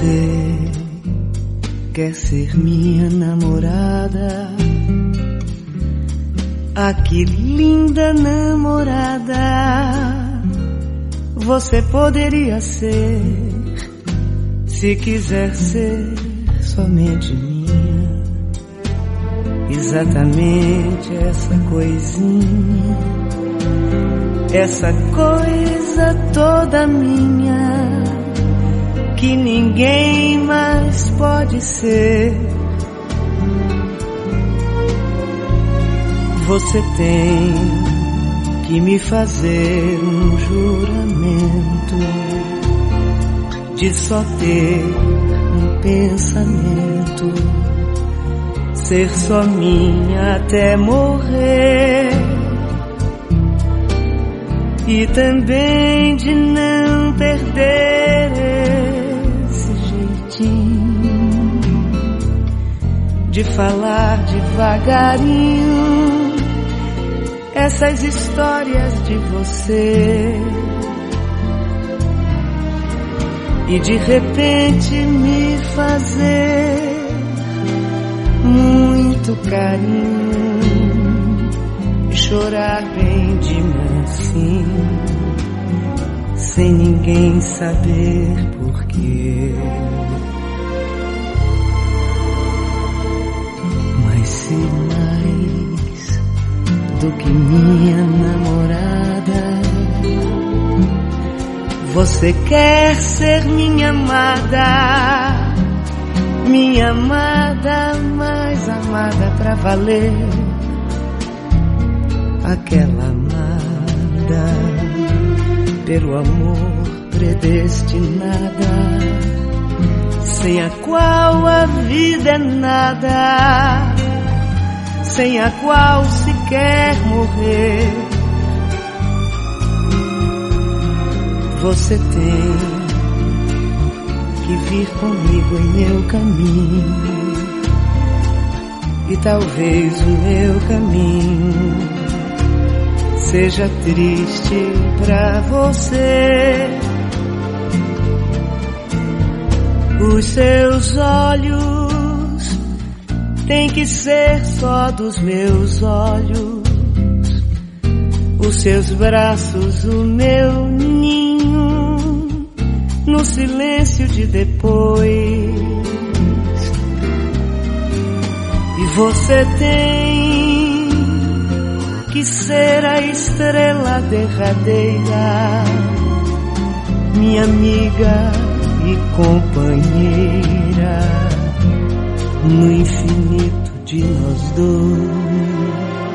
Você quer ser minha namorada? Ah, que linda namorada você poderia ser, se quiser ser somente minha. Exatamente essa coisinha, essa coisa toda minha, que ninguém mais pode ser. Você tem que me fazer um juramento de só ter um pensamento, ser só minha até morrer, e também de não perder esse jeitinho de falar devagarinho essas histórias de você, e de repente me fazer muito carinho, chorar bem de mansinho, sem ninguém saber porquê. Mas se mais do que minha namorada, você quer ser minha amada, minha amada, mais amada pra valer, aquela amada pelo amor predestinada, sem a qual a vida é nada, sem a qual se quer morrer. Você tem que vir comigo em meu caminho, e talvez o meu caminho seja triste pra você. Os seus olhos têm que ser só dos meus olhos, os seus braços o meu ninho, no silêncio de depois. E você tem que ser a estrela derradeira, minha amiga e companheira, no infinito de nós dois.